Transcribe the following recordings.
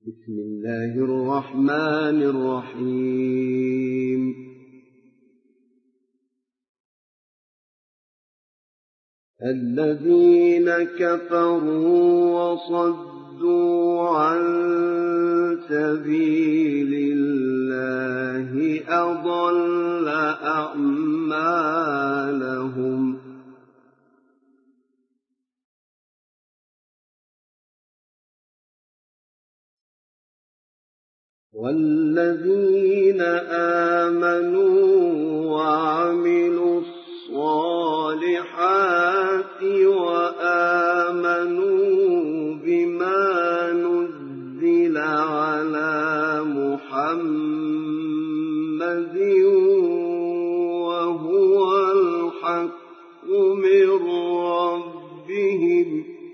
بسم الله الرحمن الرحيم الذين كفروا وصدوا عن سبيل الله أضل أعمالهم والذين آمنوا وعملوا الصالحات وآمنوا بما نزل على محمد وهو الحق من ربهم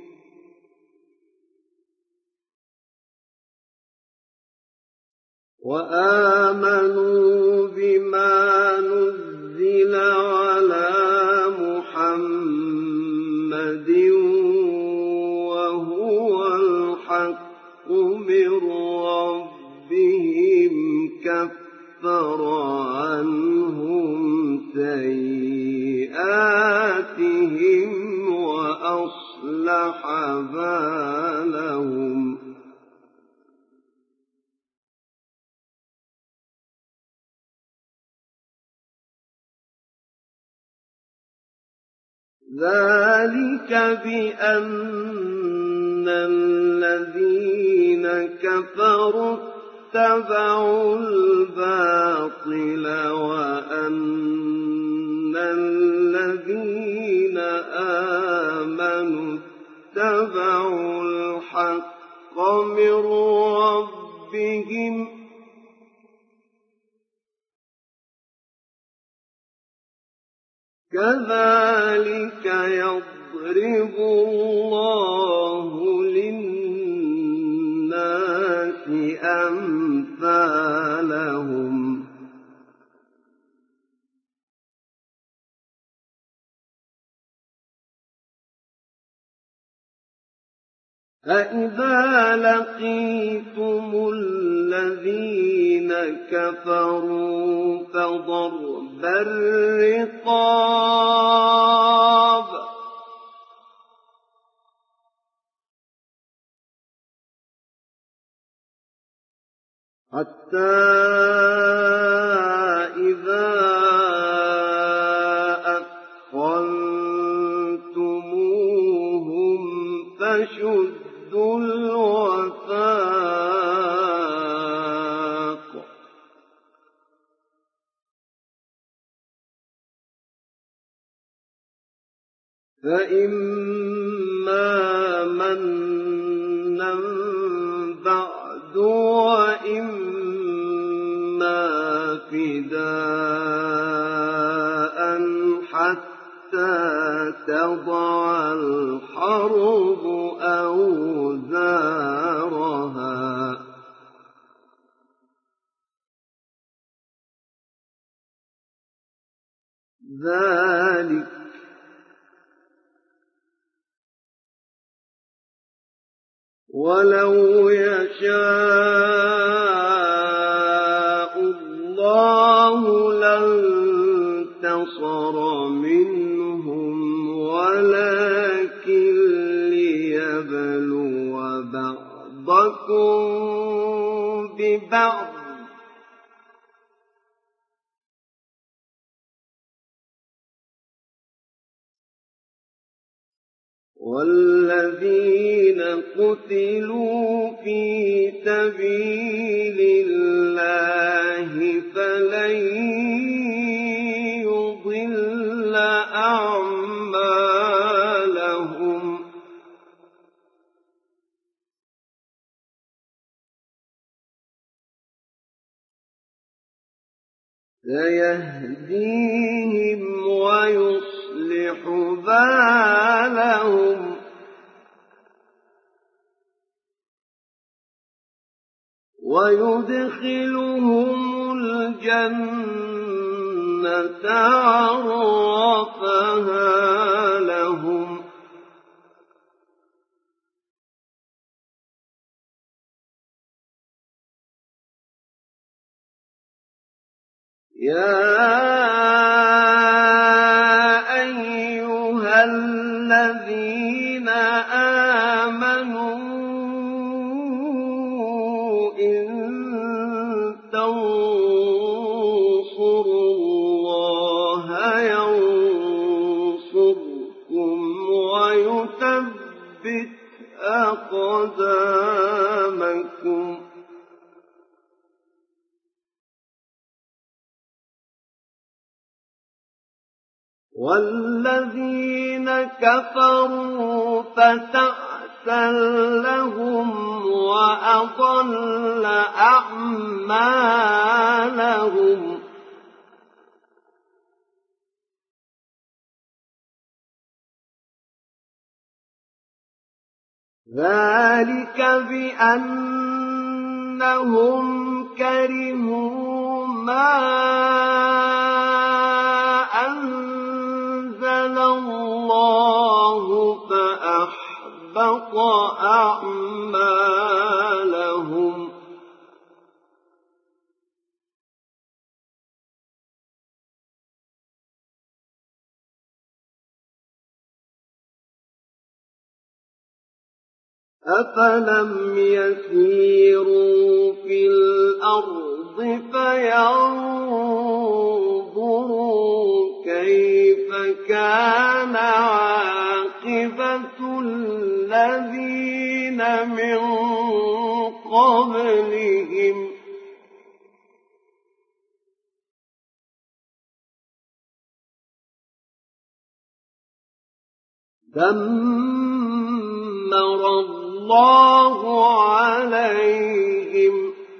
وآمنوا بما نزل على محمد وهو الحق من ربهم كفر عنهم سيئاتهم وأصلح بالهم ذلك بأن الذين كفروا اتبعوا الباطل وأن الذين آمنوا اتبعوا الحق من ربهم كذلك يضرب الله للناس أمثالهم فإذا لقيتم الذين كفروا فضرب الرقاب حتى إذا أثخنتموهم فشدوا الوثاق فإما منا بعد وإما فداء حتى تضع الحرب أوزارها ذلك ولو يشاء الله لانتصر منهم ولكن ليبلو بعضكم ببعض والذين قتلوا في سبيل الله فلن يضل أعمالهم سيهديهم ويصلح بالهم ويدخلهم الجنة عرفها لهم يَا أَيُّهَا الَّذِينَ آمَنُوا إِن تَنصُرُوا اللَّهَ يَنصُرْكُمْ وَيُثَبِّتْ أَقْدَامَكُمْ وَالَّذِينَ كَفَرُوا فَتَعْسًا لَّهُمْ وَأَضَلَّ أَعْمَالَهُمْ ذَلِكَ بِأَنَّهُمْ كَرِهُوا مَا أَنزَلَ اللَّهُ فَأَحْبَطَ أَعْمَالَهُمْ أَفَلَمْ يَسِيرُوا فِي الْأَرْضِ فَيَنظُرُوا كَيْفَ كَانَ عَاقِبَةُ الَّذِينَ مِن قَبْلِهِمْ دَمَّرَ اللَّهُ عَلَيْهِمْ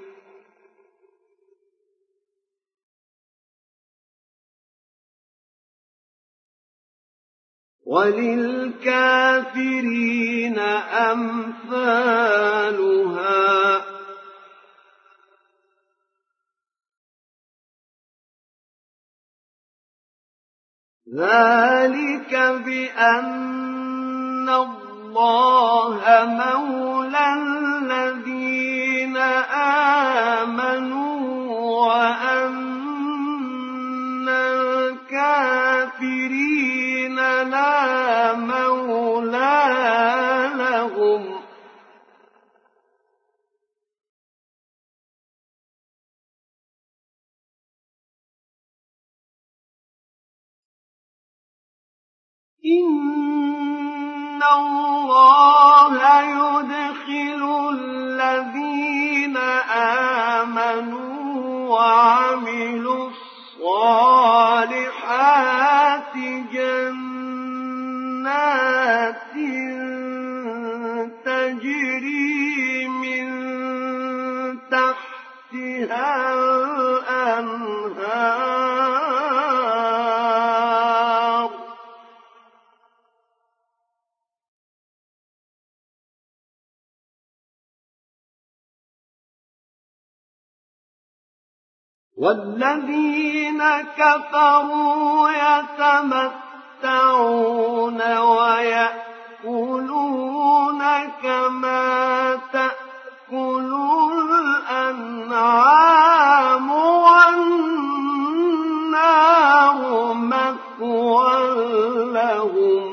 وَلِلْكَافِرِينَ أَمْثَالُهَا ذَلِكَ بِأَنَّ اللَّهَ مَوْلَى الَّذِينَ آمَنُوا وَأَنَّ الْكَافِرِينَ لَا مَوْلَىٰ لَهُمْ إِنَّ اللَّهَ يُدْخِلُ الَّذِينَ آمَنُوا وَعَمِلُوا الصَّالِحَاتِ جَنَّاتٍ تَجْرِي مِن تَحْتِهَا الْأَنْهَارُ وَالَّذِينَ كَفَرُوا يَتَمَتَّعُونَ وَيَأْكُلُونَ كَمَا تَأْكُلُ الْأَنْعَامُ وَالنَّارُ مَثْوًى لَّهُمْ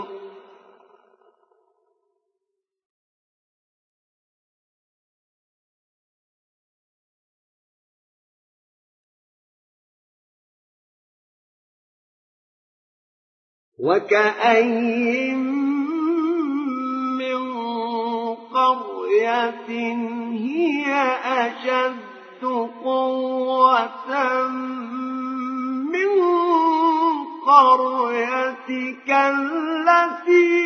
وَكَأَيِّن مِّن قَرْيَةٍ هِيَ أَشَدُّ قُوَّةً مِّن قَرْيَتِكَ الَّتِي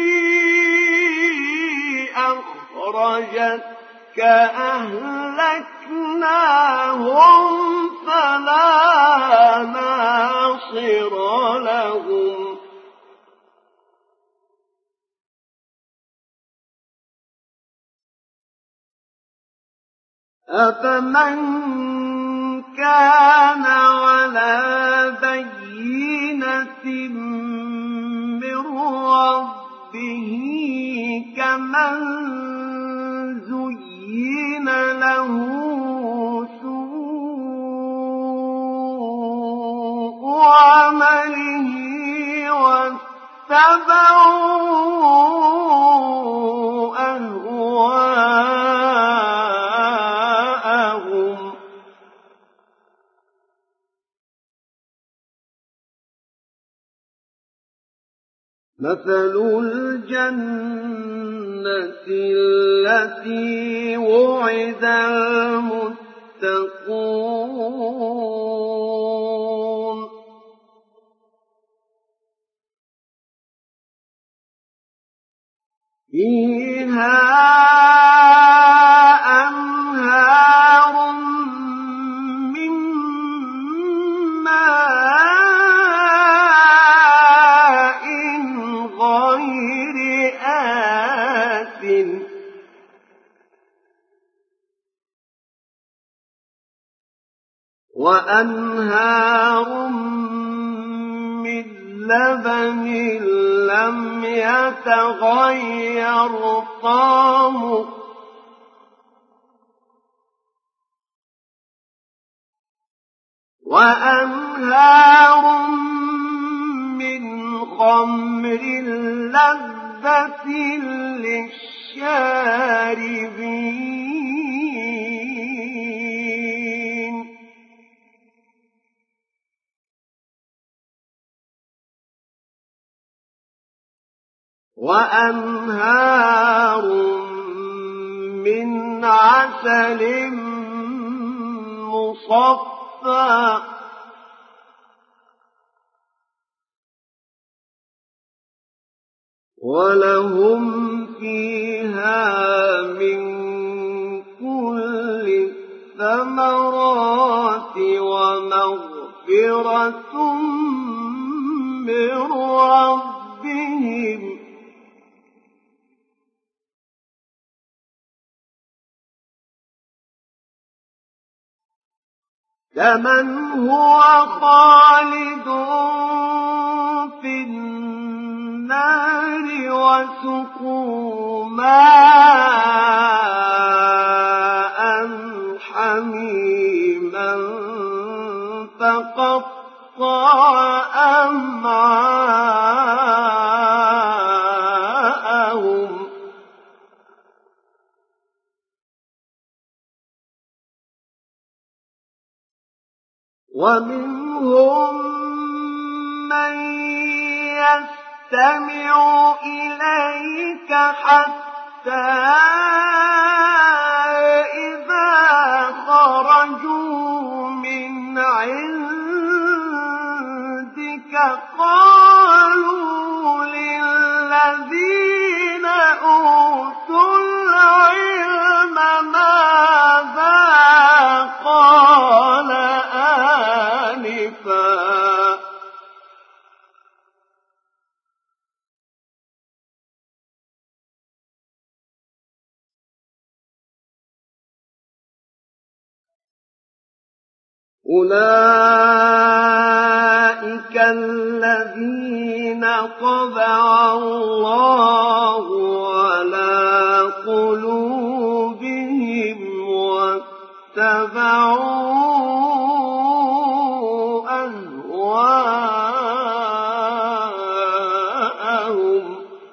أَخْرَجَتْكَ أَهْلَكْنَاهُمْ فَلَا نَاصِرَ لَهُمْ أَفَمَن كَانَ عَلَىٰ بَيِّنَةٍ مِّن رَّبِّهِ كَمَن زُيِّنَ لَهُ سُوءُ مثل الجنة التي وعد المتقون فيها أنهار من ماء غير آسن وأنهار من لبن لم يتغير طعمه وأنهار من خمر لذة للشاربين وأنهار من عسل مصفى ولهم فيها من كل الثمرات ومغفرة من ربهم كمن هو خالد في النار وسقوا ماء حميما فقطع أمعاءهم ومنهم من يستمع إليك حتى إذا خرجوا من عندك قالوا للذين أوتوا العلم ماذا قال آنفا أولئك الذين طبع الله على قلوبهم واتبعوا أهواءهم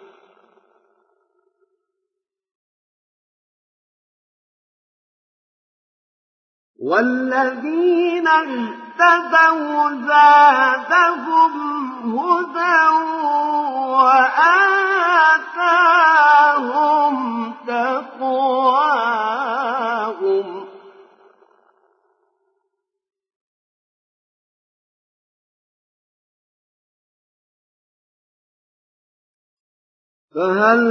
والذين اهتدوا زادهم هدى وآتاهم تقواهم فهل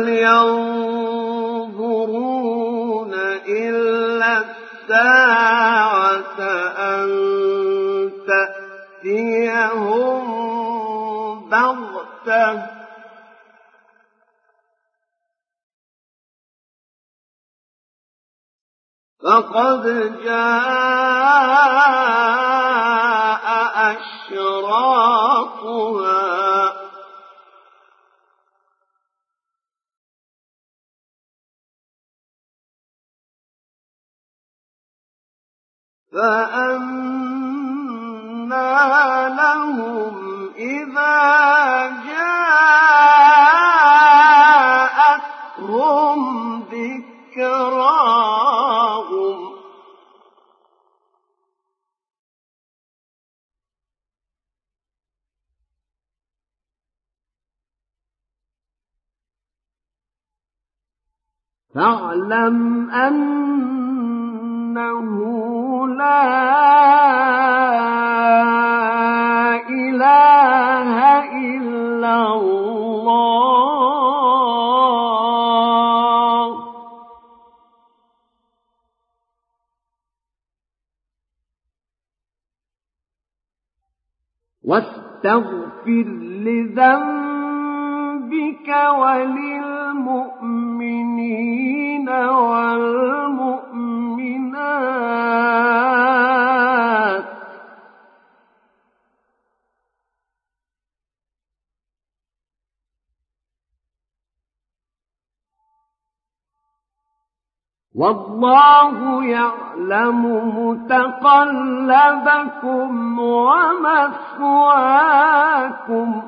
ينظرون إلا الساعة أن تأتيهم بغتة فقد جاء أشراطها فأنى لهم إذا جاءتهم ذكراهم فاعلم أنه لا إله إلا الله واستغفر لذنبك وللمؤمنين والمؤمنات والله يعلم متقلبكم ومثواكم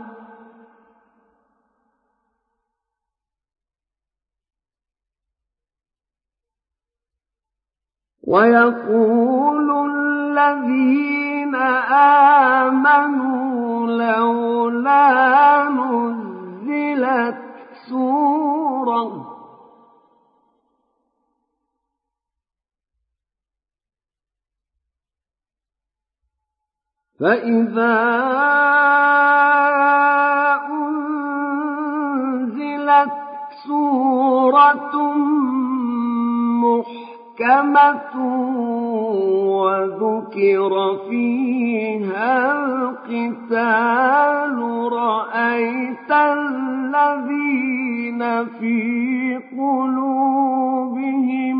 ويقول الذين آمنوا لولا نزلت سورة فإذا أنزلت سورة محكمة وذكر فيها القتال رأيت الذين في قلوبهم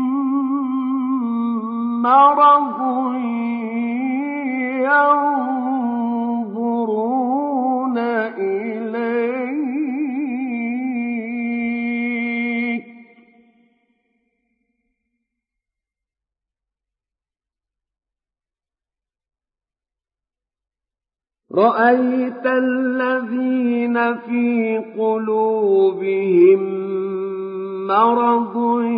مرض ينظرون إليك رأيت الذين في قلوبهم مرض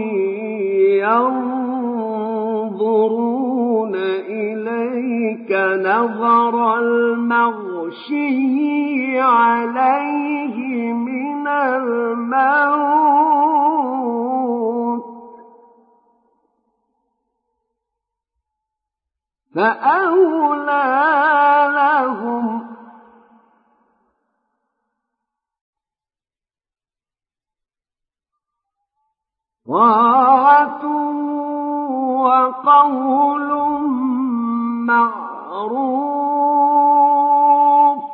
ينظرون إليك نظر المغشي عليه من الموت فأولى لهم طاعة وقول معروف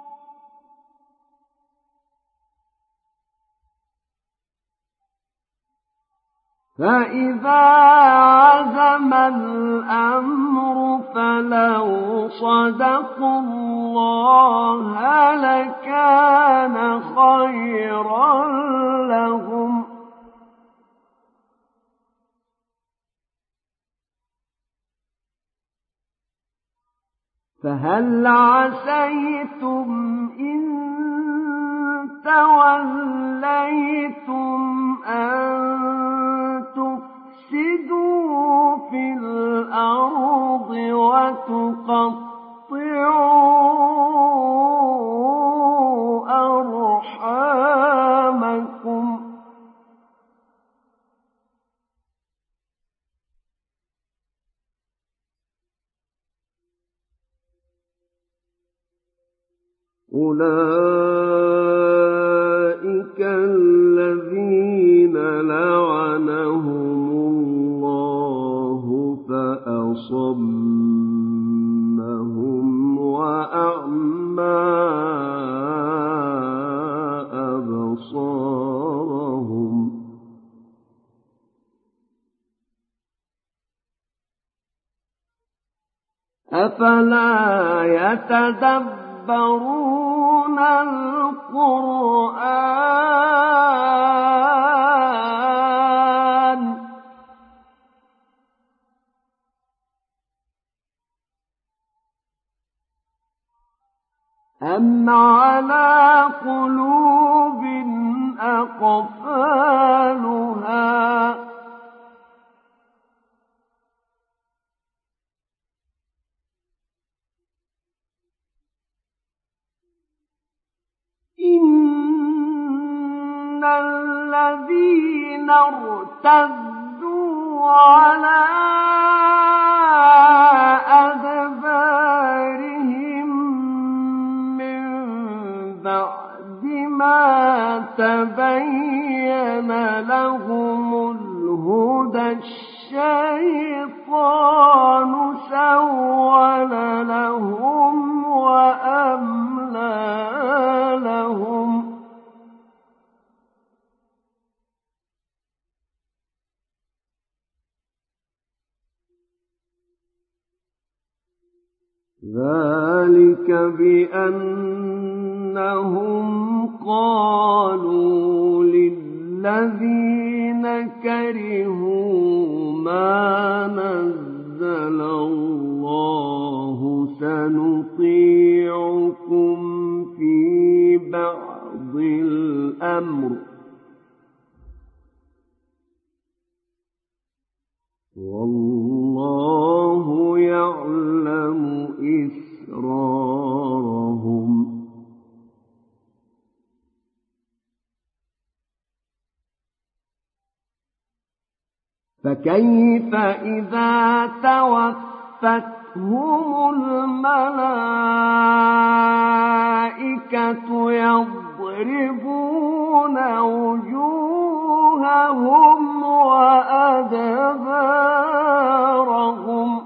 فإذا عزم الأمر فلو صدقوا الله لكان خيرا لهم فهل عسيتم إن توليتم أن تفسدوا في الأرض وتقطعوا أرحامكم أولئك الذين لعنهم الله فأصمهم وأعمى أبصارهم أفلا يتدبرون القرآن أم على قلوب أقفالها إن الذين الذين ارتدوا على أدبارهم من بعد ما تبين لهم الهدى الشيطان سول لهم وأملى لهم ذلك بأنهم قالوا للذين كرهوا ما نزل الله سنطيعكم في بعض الأمر والله يعلم إسرارهم فكيف إذا توفتهم الملائكة يضربون وجوههم وأدبارهم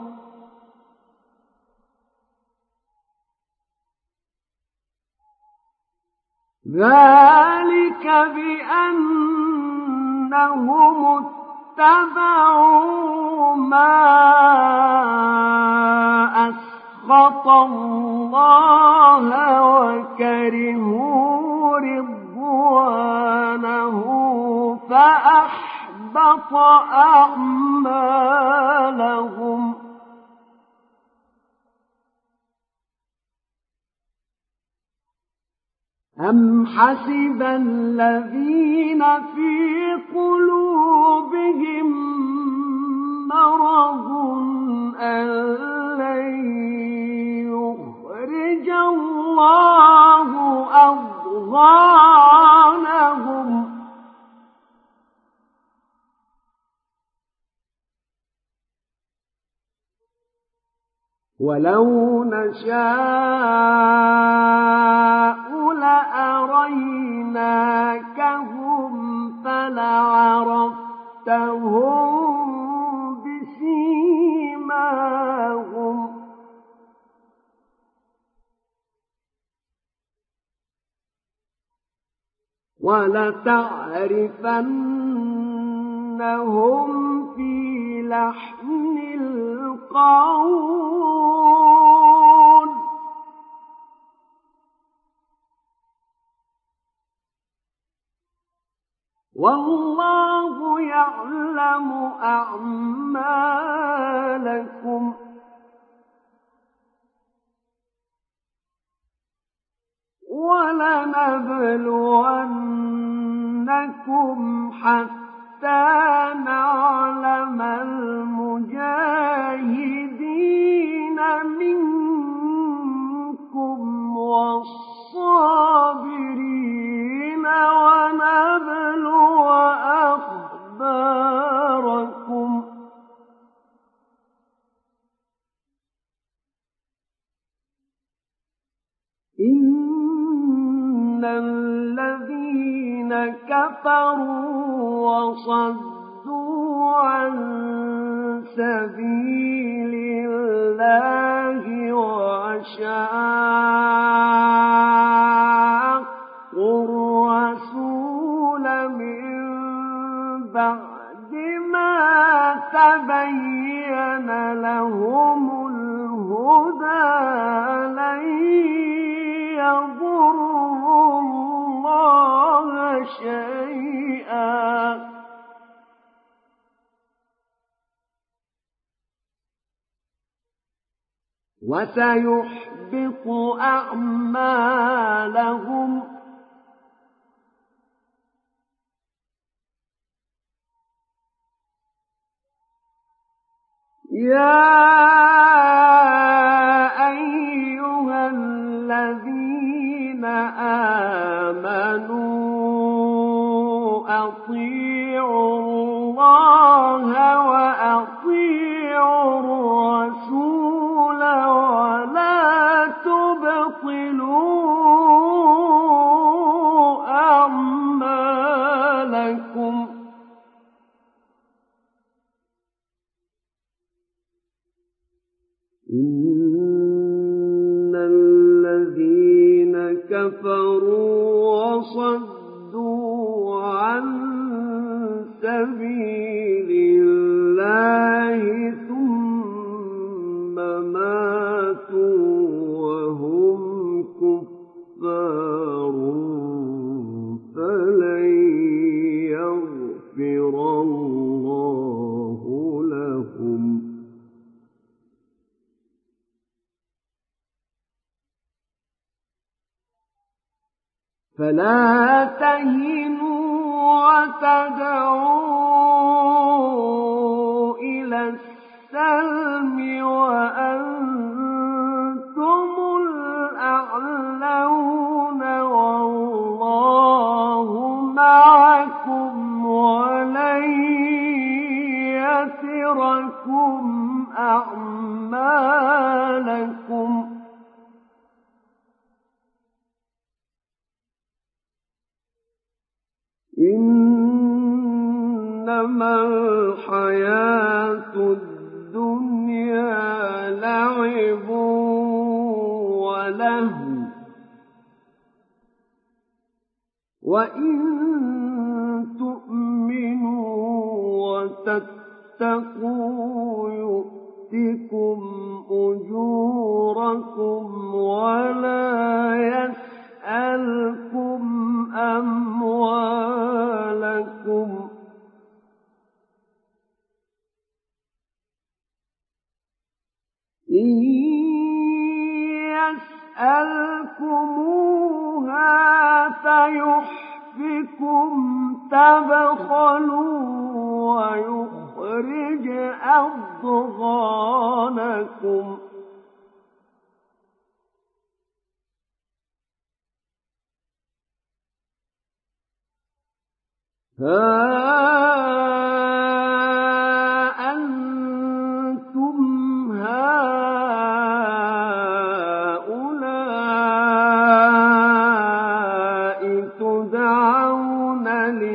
ذلك بأنهم اتبعوا ما أسخط الله وكرهوا رضوانه فأحبط أعمالهم أم حسب الذين في قلوبهم مرض أن لن يخرج الله أضغانهم ولو نشاء لأريناكهم فلعرفتهم بسيماهم ولتعرفنهم في لحن القول والله يعلم أعمالكم ولنبلونكم حتى نعلم المجاهدين منكم والصابرين ونبلو أخباركم إن الذين كفروا وصدوا عن سبيل الله وشاقوا الرسول من بعد ما تبين لهم الهدى لن يضروا الله شيئا وسيحبط أعمالهم يا أيها الذين آمنوا أطيعوا إن الذين كفروا وصدوا عن سبيل الله ثم ماتوا وهم كفار فلن يغفر الله لهم فلا تهنوا وتدعوا إلى السلم وأنتم الأعلون والله معكم ولن يتركم أعمالكم إنما الحياة الدنيا لعب ولهو وإن تؤمنوا وتتقوا يؤتكم أجوركم ولا يسألكم أموالكم إن يسألكموها فيحفكم تبخلوا ويخرج أضغانكم ها أنتم هؤلاء تدعون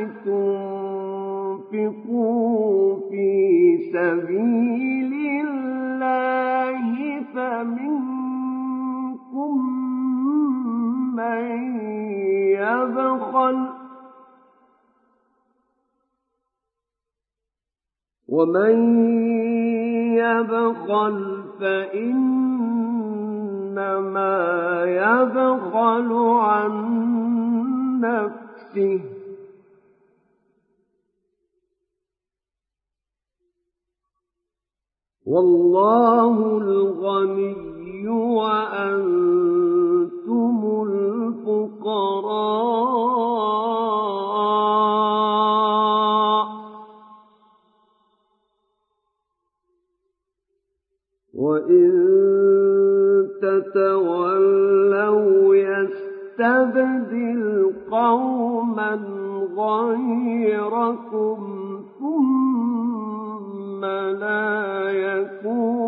لتنفقوا في سبيل الله فمنكم من يبخل ومن يبخل فإنما يبخل عن نفسه والله الغني وأنتم الفقراء وإن تتولوا يستبدل قوما غيركم ثم لا يكونوا